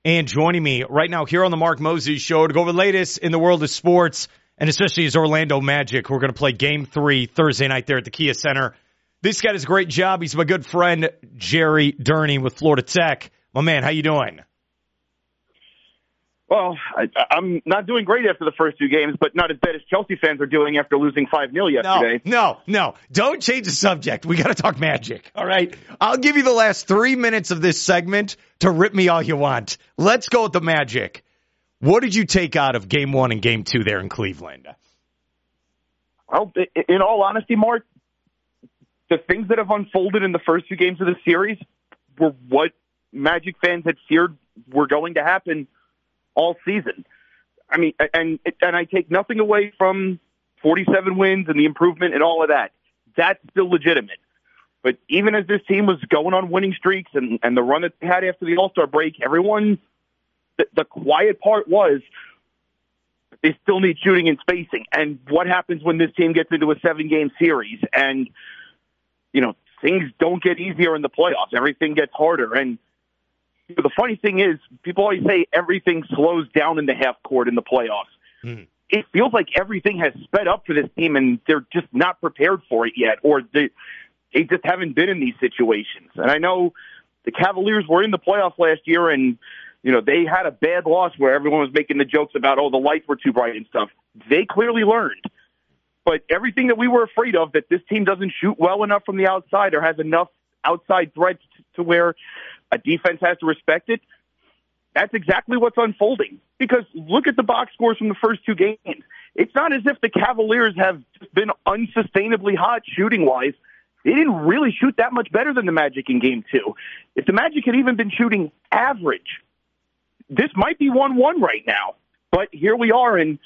And joining me right now here on the Mark Moses Show to go over the latest in the world of sports, and especially his Orlando Magic, who are going to play Game 3 Thursday night there at the Kia Center. This guy does a great job. He's my good friend, Jerry Durney with Florida Tech. My man, how you doing? Well, I'm not doing great after the first two games, but not as bad as Chelsea fans are doing after losing 5-0 yesterday. No. Don't change the subject. We got to talk Magic, all right? I'll give you the last 3 minutes of this segment to rip me all you want. Let's go with the Magic. What did you take out of Game 1 and Game 2 there in Cleveland? Well, in all honesty, Mark, the things that have unfolded in the first two games of the series were what Magic fans had feared were going to happen all season. I mean, and I take nothing away from 47 wins and the improvement and all of that. That's still legitimate. But even as this team was going on winning streaks and the run that they had after the All-Star break, everyone, the quiet part was they still need shooting and spacing. And what happens when this team gets into a 7-game series and, you know, things don't get easier in the playoffs. Everything gets harder. And the funny thing is, people always say everything slows down in the half court in the playoffs. Mm. It feels like everything has sped up for this team, and they're just not prepared for it yet, or they just haven't been in these situations. And I know the Cavaliers were in the playoffs last year, and you know they had a bad loss where everyone was making the jokes about, oh, the lights were too bright and stuff. They clearly learned. But everything that we were afraid of, that this team doesn't shoot well enough from the outside or has enough outside threats to where a defense has to respect it, that's exactly what's unfolding. Because look at the box scores from the first two games. It's not as if the Cavaliers have been unsustainably hot shooting-wise. They didn't really shoot that much better than the Magic in Game 2. If the Magic had even been shooting average, this might be 1-1 right now. But here we are, and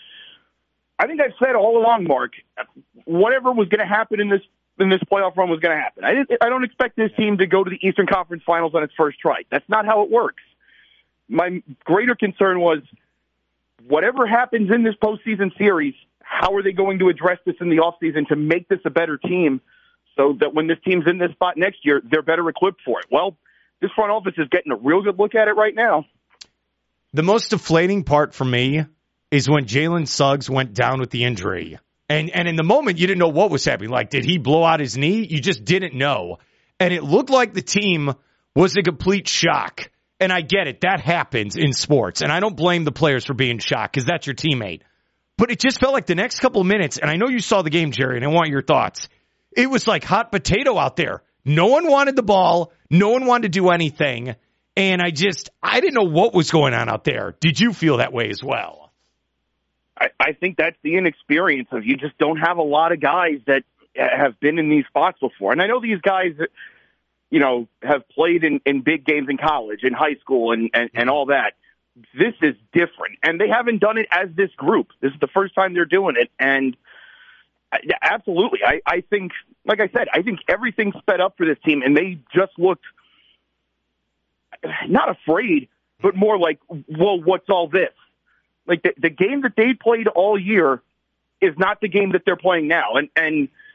I think I've said all along, Mark, whatever was going to happen in this playoff run was going to happen. I don't expect this team to go to the Eastern Conference Finals on its first try. That's not how it works. My greater concern was whatever happens in this postseason series, how are they going to address this in the offseason to make this a better team so that when this team's in this spot next year, they're better equipped for it? Well, this front office is getting a real good look at it right now. The most deflating part for me is when Jalen Suggs went down with the injury. And in the moment, you didn't know what was happening. Like, did he blow out his knee? You just didn't know. And it looked like the team was a complete shock. And I get it. That happens in sports. And I don't blame the players for being shocked because that's your teammate. But it just felt like the next couple of minutes, and I know you saw the game, Jerry, and I want your thoughts. It was like hot potato out there. No one wanted the ball. No one wanted to do anything. And I didn't know what was going on out there. Did you feel that way as well? I think that's the inexperience of you just don't have a lot of guys that have been in these spots before. And I know these guys, you know, have played in big games in college, in high school, and all that. This is different. And they haven't done it as this group. This is the first time they're doing it. And absolutely, I think, like I said, I think everything sped up for this team, and they just looked not afraid, but more like, well, what's all this? Like the game that they played all year is not the game that they're playing now. And I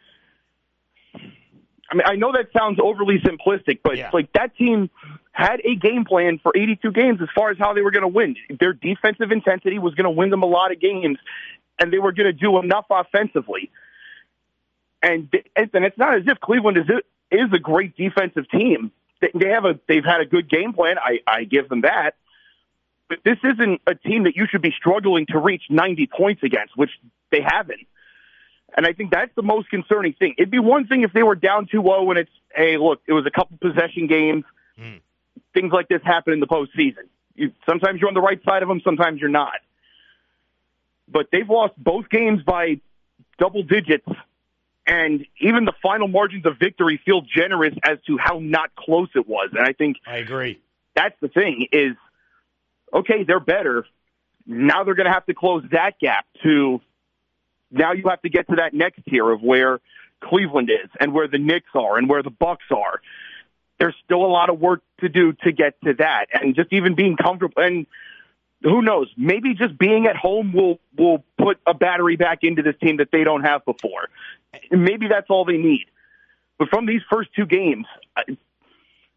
mean, I know that sounds overly simplistic, but yeah. Like that team had a game plan for 82 games as far as how they were going to win. Their defensive intensity was going to win them a lot of games, and they were going to do enough offensively. And it's not as if Cleveland is a great defensive team. They've had a good game plan. I give them that. But this isn't a team that you should be struggling to reach 90 points against, which they haven't. And I think that's the most concerning thing. It'd be one thing if they were down 2-0 and it's, hey, look, it was a couple possession games. Things like this happen in the postseason. Sometimes you're on the right side of them, sometimes you're not. But they've lost both games by double digits, and even the final margins of victory feel generous as to how not close it was. And I agree. That's the thing is, okay, they're better. Now they're going to have to close that gap to now you have to get to that next tier of where Cleveland is and where the Knicks are and where the Bucks are. There's still a lot of work to do to get to that. And just even being comfortable, and who knows, maybe just being at home will put a battery back into this team that they don't have before. Maybe that's all they need. But from these first two games,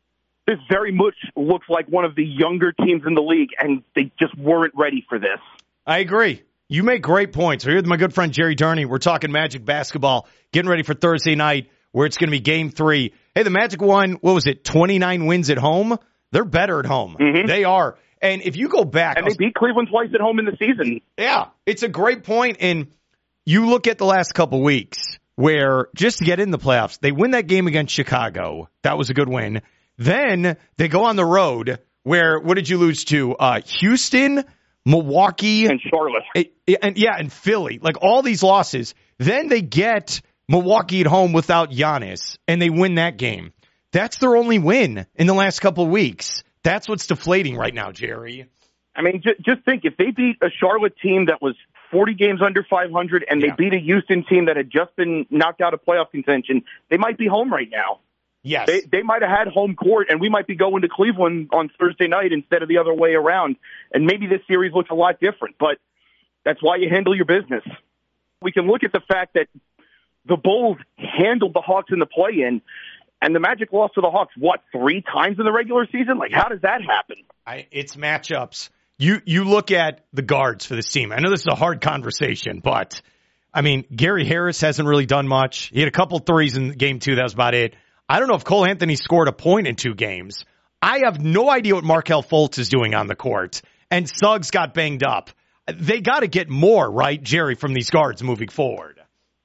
this very much looks like one of the younger teams in the league, and they just weren't ready for this. I agree. You make great points. We're here with my good friend Jerry Durney. We're talking Magic basketball, getting ready for Thursday night, where it's going to be Game 3. Hey, the Magic won, 29 wins at home? They're better at home. Mm-hmm. They are. And if you go back... And they beat Cleveland twice at home in the season. Yeah, it's a great point. And you look at the last couple weeks where, just to get in the playoffs, they win that game against Chicago. That was a good win. Then they go on the road where, what did you lose to? Houston, Milwaukee. And Charlotte. And Philly. Like all these losses. Then they get Milwaukee at home without Giannis, and they win that game. That's their only win in the last couple of weeks. That's what's deflating right now, Jerry. I mean, just think, if they beat a Charlotte team that was 40 games under 500 and they beat a Houston team that had just been knocked out of playoff contention, they might be home right now. Yes. They might have had home court, and we might be going to Cleveland on Thursday night instead of the other way around. And maybe this series looks a lot different, but that's why you handle your business. We can look at the fact that the Bulls handled the Hawks in the play-in, and the Magic lost to the Hawks, 3 times in the regular season? Like, how does that happen? It's matchups. You look at the guards for this team. I know this is a hard conversation, but, I mean, Gary Harris hasn't really done much. He had a couple threes in Game 2. That was about it. I don't know if Cole Anthony scored a point in 2 games. I have no idea what Markelle Fultz is doing on the court. And Suggs got banged up. They got to get more, right, Jerry, from these guards moving forward.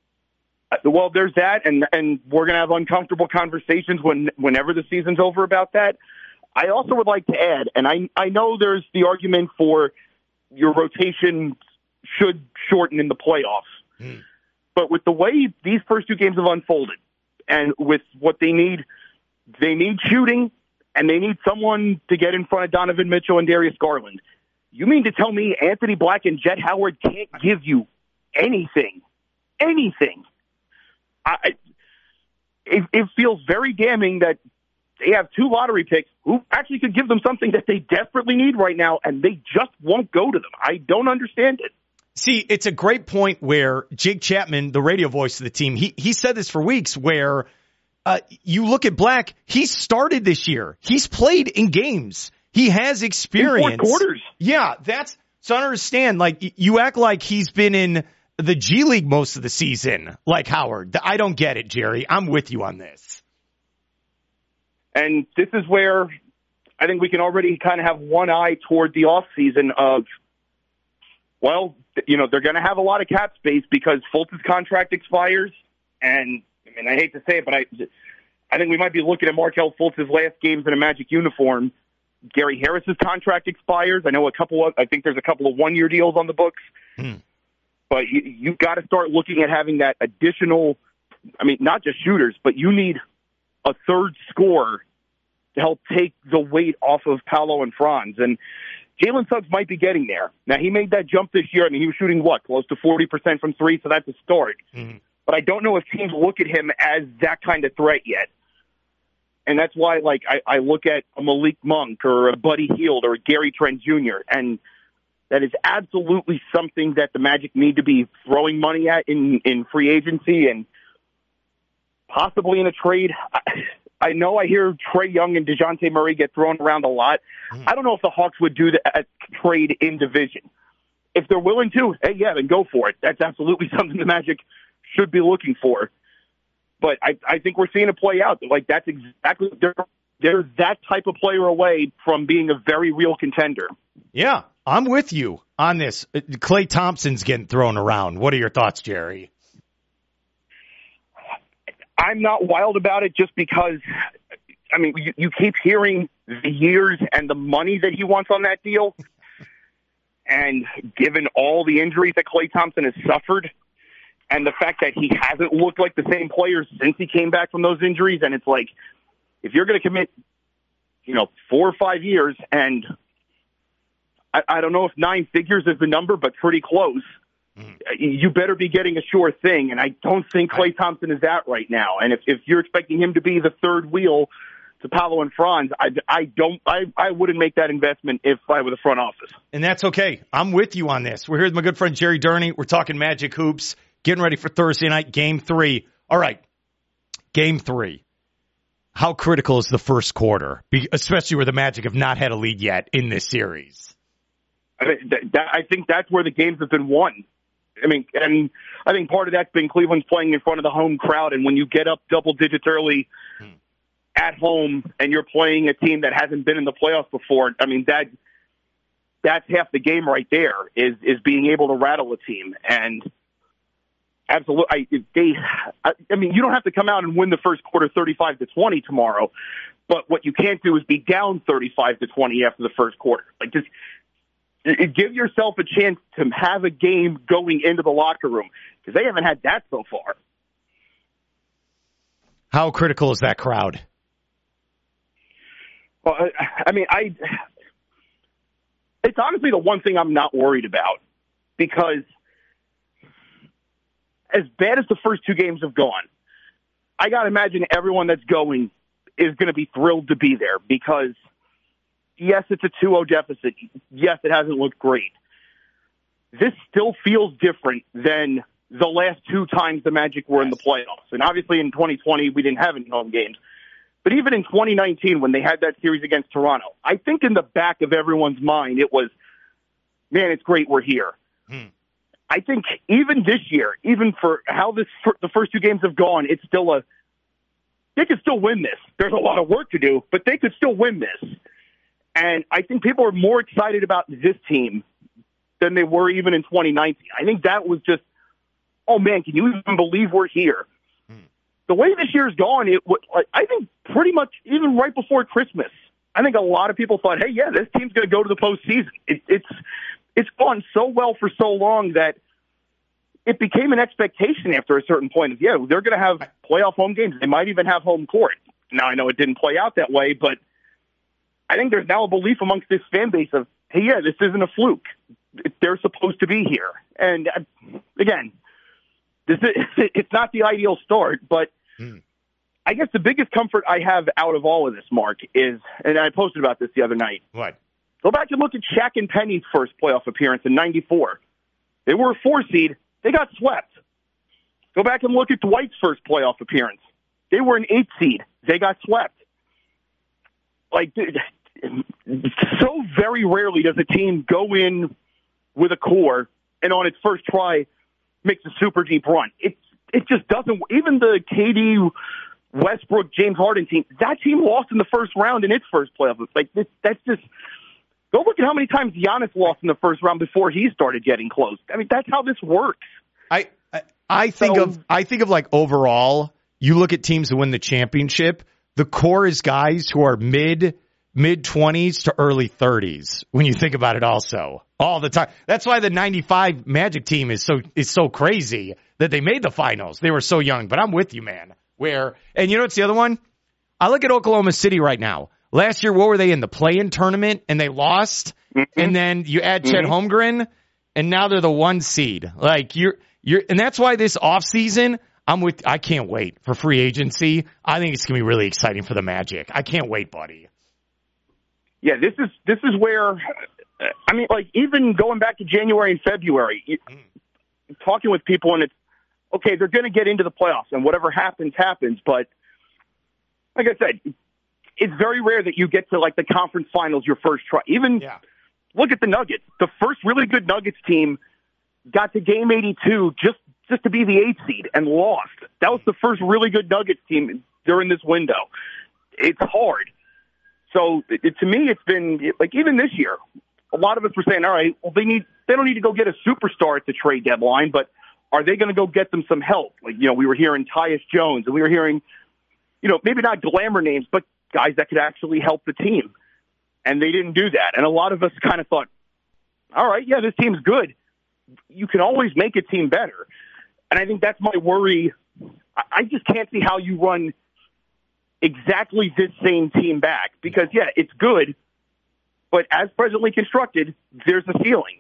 Well, there's that, and we're going to have uncomfortable conversations whenever the season's over about that. I also would like to add, and I know there's the argument for your rotation should shorten in the playoffs. But with the way these first 2 games have unfolded, and with what they need shooting, and they need someone to get in front of Donovan Mitchell and Darius Garland. You mean to tell me Anthony Black and Jet Howard can't give you anything? Anything. It feels very damning that they have 2 lottery picks who actually could give them something that they desperately need right now, and they just won't go to them. I don't understand it. See, it's a great point where Jake Chapman, the radio voice of the team, he said this for weeks, where you look at Black, he started this year. He's played in games. He has experience. In 4 quarters. Yeah, so I understand. Like, you act like he's been in the G League most of the season, like Howard. I don't get it, Jerry. I'm with you on this. And this is where I think we can already kind of have one eye toward the offseason of, well, they're going to have a lot of cap space because Fultz's contract expires. And, I mean, I hate to say it, but I think we might be looking at Markelle Fultz's last games in a Magic uniform. Gary Harris's contract expires. I think there's a couple of 1-year deals on the books. But you've got to start looking at having that additional, I mean, not just shooters, but you need a third scorer to help take the weight off of Paolo and Franz. And Jalen Suggs might be getting there. Now, he made that jump this year. I mean, he was shooting, close to 40% from 3, so that's a start. But I don't know if teams look at him as that kind of threat yet. And that's why, I look at a Malik Monk or a Buddy Hield or a Gary Trent Jr., and that is absolutely something that the Magic need to be throwing money at in free agency and possibly in a trade. I know I hear Trae Young and DeJounte Murray get thrown around a lot. I don't know if the Hawks would do that trade in division. If they're willing to, hey, yeah, then go for it. That's absolutely something the Magic should be looking for. But I think we're seeing it play out. Like, that's exactly, they're that type of player away from being a very real contender. Yeah, I'm with you on this. Klay Thompson's getting thrown around. What are your thoughts, Jerry? I'm not wild about it just because, I mean, you keep hearing the years and the money that he wants on that deal. And given all the injuries that Klay Thompson has suffered and the fact that he hasn't looked like the same player since he came back from those injuries, and it's like, if you're going to commit, 4 or 5 years, and I don't know if 9 figures is the number, but pretty close, you better be getting a sure thing. And I don't think Klay Thompson is that right now. And if you're expecting him to be the third wheel to Paolo and Franz, I wouldn't make that investment if I were the front office. And that's okay. I'm with you on this. We're here with my good friend Jerry Durney. We're talking Magic hoops, getting ready for Thursday night, Game 3. All right, Game 3. how critical is the first quarter, especially where the Magic have not had a lead yet in this series? I think that's where the games have been won. I mean, and I think part of that's been Cleveland's playing in front of the home crowd, and when you get up double digits early at home and you're playing a team that hasn't been in the playoffs before, I mean, that's half the game right there, is being able to rattle a team. And absolutely, I mean, you don't have to come out and win the first quarter 35-20 tomorrow, but what you can't do is be down 35-20 after the first quarter. Like, just give yourself a chance to have a game going into the locker room, because they haven't had that so far. How critical is that crowd? Well, I mean, it's honestly the one thing I'm not worried about, because as bad as the first two games have gone, I got to imagine everyone that's going is going to be thrilled to be there, because yes, it's a 2-0 deficit. Yes, it hasn't looked great. This still feels different than the last two times the Magic were in the playoffs. And obviously in 2020, we didn't have any home games. But even in 2019, when they had that series against Toronto, I think in the back of everyone's mind, it was, man, it's great we're here. I think even this year, even for how the first two games have gone, it's still they could still win this. There's a lot of work to do, but they could still win this. And I think people are more excited about this team than they were even in 2019. I think that was just, oh man, can you even believe we're here? The way this year's gone, I think pretty much even right before Christmas, I think a lot of people thought, hey, yeah, this team's going to go to the postseason. It's gone so well for so long that it became an expectation after a certain point of, yeah, they're going to have playoff home games. They might even have home court. Now, I know it didn't play out that way, but I think there's now a belief amongst this fan base of, hey, yeah, this isn't a fluke. They're supposed to be here. And again, it's not the ideal start, but I guess the biggest comfort I have out of all of this, Mark, is, and I posted about this the other night. What? Go back and look at Shaq and Penny's first playoff appearance in '94. They were a 4 seed. They got swept. Go back and look at Dwight's first playoff appearance. They were an 8 seed. They got swept. Like, so very rarely does a team go in with a core and on its first try makes a super deep run. It just doesn't. Even the KD, Westbrook, James Harden team, that team lost in the first round in its first playoff. Like, that's just, go look at how many times Giannis lost in the first round before he started getting close. I mean, that's how this works. I think of like overall, you look at teams that win the championship, the core is guys who are mid 20s to early 30s when you think about it also all the time. That's why the 95 Magic team is so crazy that they made the finals. They were so young, but I'm with you, man. And you know what's the other one? I look at Oklahoma City right now. Last year, what were they in the play-in tournament and they lost? And then you add Chet Holmgren and now they're the 1 seed. Like and that's why this offseason, I can't wait for free agency. I think it's going to be really exciting for the Magic. I can't wait, buddy. Yeah, this is where, I mean, like, even going back to January and February, talking with people, and it's, okay, they're going to get into the playoffs, and whatever happens, happens. But, like I said, it's very rare that you get to, like, the conference finals your first try. Look at the Nuggets. The first really good Nuggets team got to game 82 just to be the 8th seed and lost. That was the first really good Nuggets team during this window. It's hard. So to me, it's been like, even this year, a lot of us were saying, all right, well, they don't need to go get a superstar at the trade deadline, but are they going to go get them some help? Like, we were hearing Tyus Jones, and we were hearing, maybe not glamour names, but guys that could actually help the team. And they didn't do that. And a lot of us kind of thought, all right, yeah, this team's good. You can always make a team better. And I think that's my worry. I just can't see how you run exactly this same team back, because, yeah, it's good, but as presently constructed, there's a ceiling.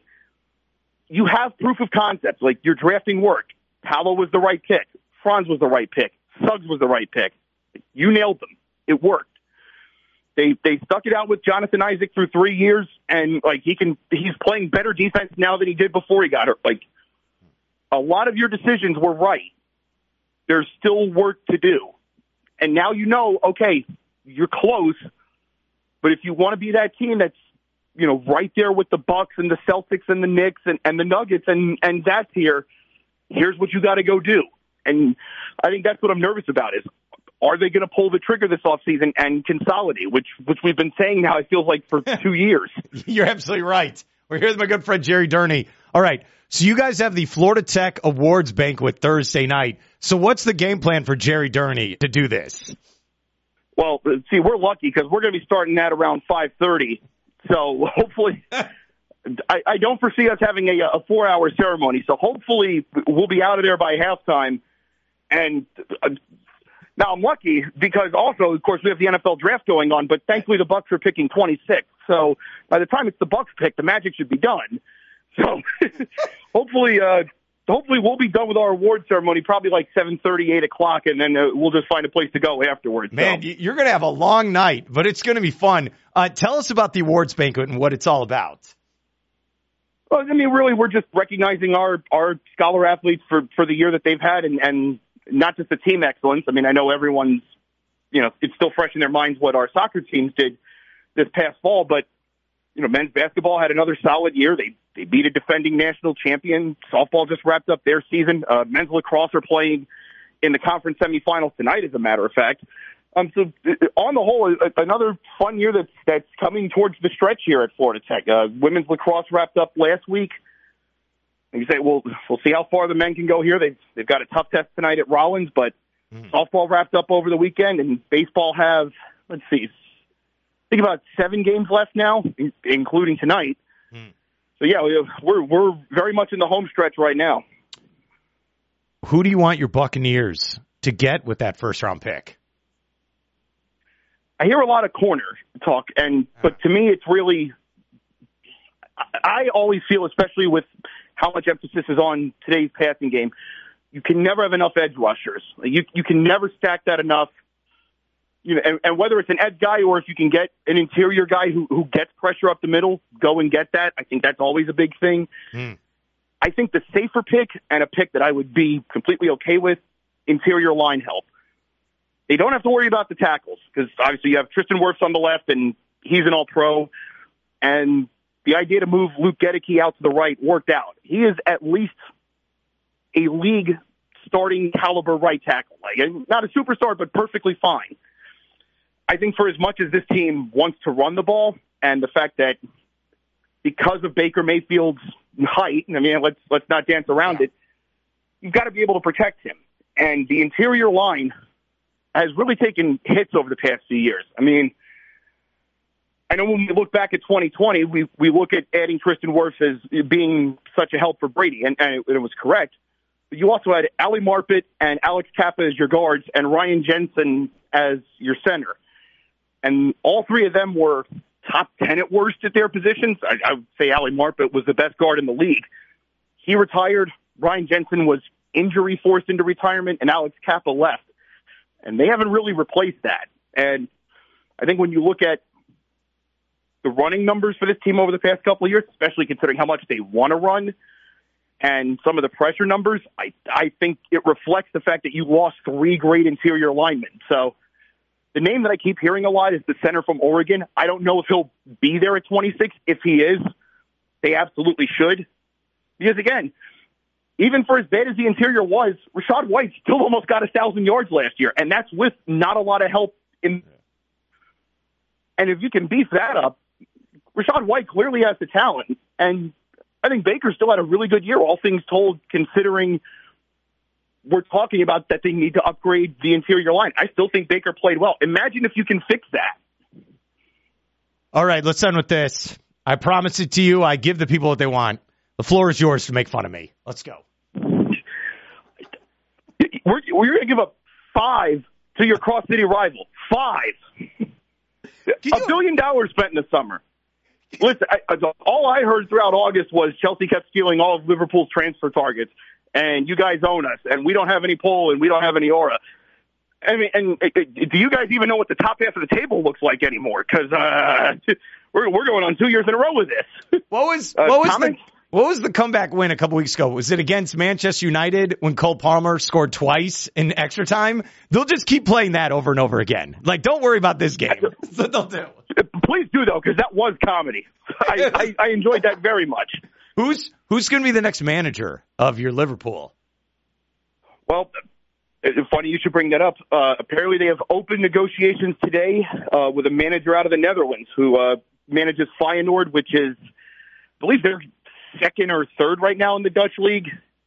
You have proof of concept, like your drafting work. Paolo was the right pick. Franz was the right pick. Suggs was the right pick. You nailed them. It worked. They stuck it out with Jonathan Isaac through 3 years, and like he's playing better defense now than he did before he got hurt. Like, a lot of your decisions were right. There's still work to do. And now you know, okay, you're close, but if you want to be that team that's, right there with the Bucks and the Celtics and the Knicks and the Nuggets and that's here's what you got to go do. And I think that's what I'm nervous about is, are they going to pull the trigger this offseason and consolidate, which we've been saying now, it feels like, for 2 years. You're absolutely right. We're here with my good friend Jerry Durney. All right, so you guys have the Florida Tech Awards Banquet Thursday night. So what's the game plan for Jerry Durney to do this? Well, see, we're lucky because we're going to be starting that around 5:30. So hopefully I don't foresee us having a 4-hour ceremony. So hopefully we'll be out of there by halftime. And now I'm lucky because also, of course, we have the NFL draft going on, but thankfully the Bucks are picking 26. So by the time it's the Bucks pick, the Magic should be done. So hopefully we'll be done with our award ceremony probably like 7:30, 8 o'clock, and then we'll just find a place to go afterwards. Man, you're going to have a long night, but it's going to be fun. Tell us about the awards banquet and what it's all about. Well, I mean, really, we're just recognizing our scholar athletes for the year that they've had and not just the team excellence. I mean, I know everyone's, it's still fresh in their minds what our soccer teams did this past fall, but, men's basketball had another solid year. They beat a defending national champion. Softball just wrapped up their season. Men's lacrosse are playing in the conference semifinals tonight, as a matter of fact. So on the whole, another fun year that's coming towards the stretch here at Florida Tech. Women's lacrosse wrapped up last week. And you say, well, we'll see how far the men can go here. They've got a tough test tonight at Rollins, but softball wrapped up over the weekend, and baseball have, I think about 7 games left now, including tonight. So, yeah, we're very much in the home stretch right now. Who do you want your Buccaneers to get with that first-round pick? I hear a lot of corner talk, but to me it's really – I always feel, especially with how much emphasis is on today's passing game, you can never have enough edge rushers. You can never stack that enough. And whether it's an edge guy or if you can get an interior guy who gets pressure up the middle, go and get that. I think that's always a big thing. I think the safer pick and a pick that I would be completely okay with, interior line help. They don't have to worry about the tackles because obviously you have Tristan Wirfs on the left and he's an all-pro. And the idea to move Luke Gedeke out to the right worked out. He is at least a league starting caliber right tackle. Not a superstar, but perfectly fine. I think for as much as this team wants to run the ball and the fact that because of Baker Mayfield's height, I mean, let's not dance around it, you've got to be able to protect him. And the interior line has really taken hits over the past few years. I mean, I know when we look back at 2020, we look at adding Tristan Wirfs as being such a help for Brady, and it was correct. But you also had Ali Marpet and Alex Kappa as your guards and Ryan Jensen as your center. And all three of them were top 10 at worst at their positions. I would say Ali Marpet was the best guard in the league. He retired. Ryan Jensen was injury forced into retirement, and Alex Kappa left. And they haven't really replaced that. And I think when you look at the running numbers for this team over the past couple of years, especially considering how much they want to run and some of the pressure numbers, I think it reflects the fact that you lost 3 great interior linemen. So the name that I keep hearing a lot is the center from Oregon. I don't know if he'll be there at 26. If he is, they absolutely should. Because, again, even for as bad as the interior was, Rachaad White still almost got 1,000 yards last year, and that's with not a lot of help. And if you can beef that up, Rachaad White clearly has the talent, and I think Baker still had a really good year, all things told, considering we're talking about that they need to upgrade the interior line. I still think Baker played well. Imagine if you can fix that. All right, let's end with this. I promise it to you. I give the people what they want. The floor is yours to make fun of me. Let's go. We're going to give up 5 to your cross-city rival. 5. $1 billion spent in the summer. Listen, all I heard throughout August was Chelsea kept stealing all of Liverpool's transfer targets, and you guys own us, and we don't have any pull, and we don't have any aura. I mean, and do you guys even know what the top half of the table looks like anymore? Because we're going on 2 years in a row with this. What was What was the comeback win a couple weeks ago? Was it against Manchester United when Cole Palmer scored twice in extra time? They'll just keep playing that over and over again. Like, don't worry about this game. That's what they'll do. Please do, though, because that was comedy. I enjoyed that very much. Who's going to be the next manager of your Liverpool? Well, it's funny you should bring that up. Apparently they have open negotiations today with a manager out of the Netherlands who manages Feyenoord, which is, I believe they're second or third right now in the Dutch league.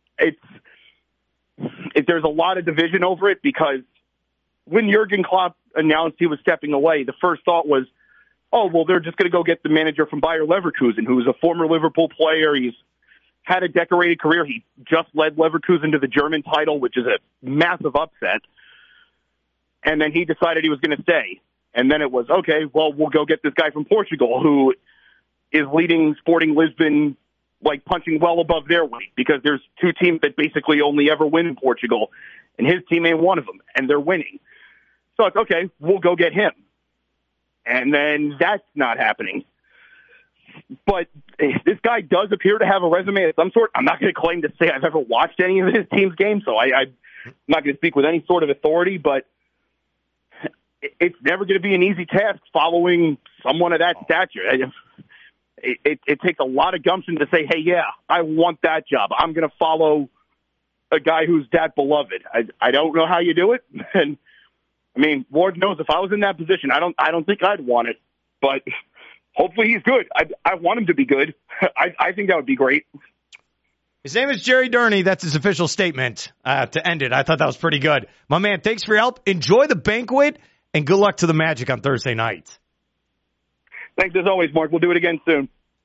There's a lot of division over it because when Jurgen Klopp announced he was stepping away, the first thought was, oh, well, they're just going to go get the manager from Bayer Leverkusen, who's a former Liverpool player. He's had a decorated career. He just led Leverkusen to the German title, which is a massive upset. And then he decided he was going to stay. And then it was, okay, well, we'll go get this guy from Portugal who is leading Sporting Lisbon, like punching well above their weight, because there's two teams that basically only ever win in Portugal, and his team ain't one of them, and they're winning. So it's, okay, we'll go get him. And then that's not happening. But this guy does appear to have a resume of some sort. I'm not going to claim to say I've ever watched any of his team's games, so I'm not going to speak with any sort of authority, but it's never going to be an easy task following someone of that stature. It takes a lot of gumption to say, hey, yeah, I want that job. I'm going to follow a guy who's that beloved. I don't know how you do it. And I mean, Lord knows if I was in that position, I don't think I'd want it, but hopefully he's good. I want him to be good. I think that would be great. His name is Jerry Durney. That's his official statement to end it. I thought that was pretty good. My man, thanks for your help. Enjoy the banquet, and good luck to the Magic on Thursday night. Thanks as always, Mark. We'll do it again soon.